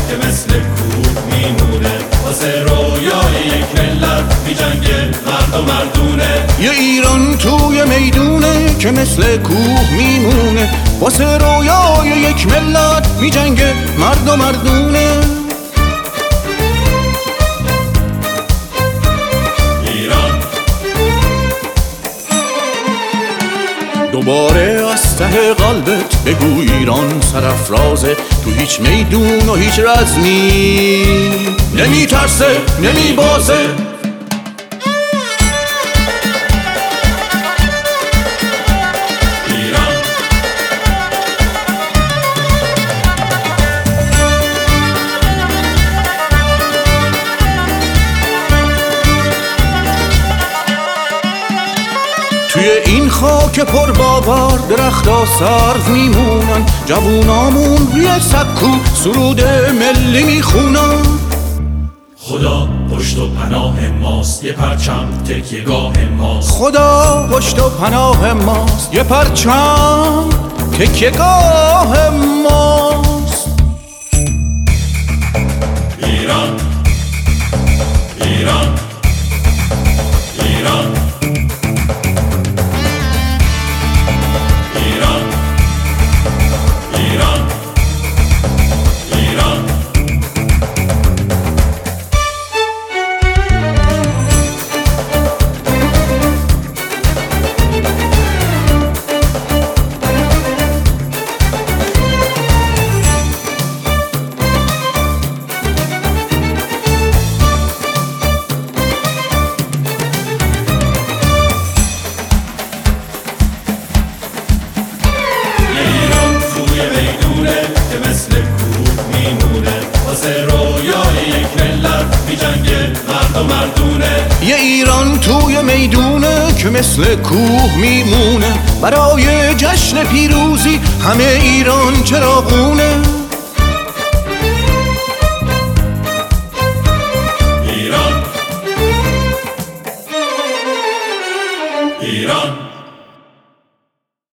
که مثل کوه میمونه، واسه رویای یک ملت میجنگه مرد و مردونه. یه ایران توی میدونه که مثل کوه میمونه، واسه رویای یک ملت میجنگه مرد و مردونه. دوباره از ته قلبت بگو ایران سرافرازه، تو هیچ میدون و هیچ رزمی نمی ترسه نمی بازه. توی این خاک پر باور درختا سرو میمونن، جوونامون روی سکو سرود ملی میخونن. خدا پشت و پناه ماست، یه پرچم تکیه‌گاه ماست. خدا پشت و پناه ماست، یه پرچم تکیه‌گاه ماست. ایران ایران ایران ایران ایران ایران. که مثل کوه میمونه، واسه رویای یک ملت میجنگه مرد و مردونه. یه ایران توی میدونه که مثل کوه میمونه، برای جشن پیروزی همه ایران چراغونه.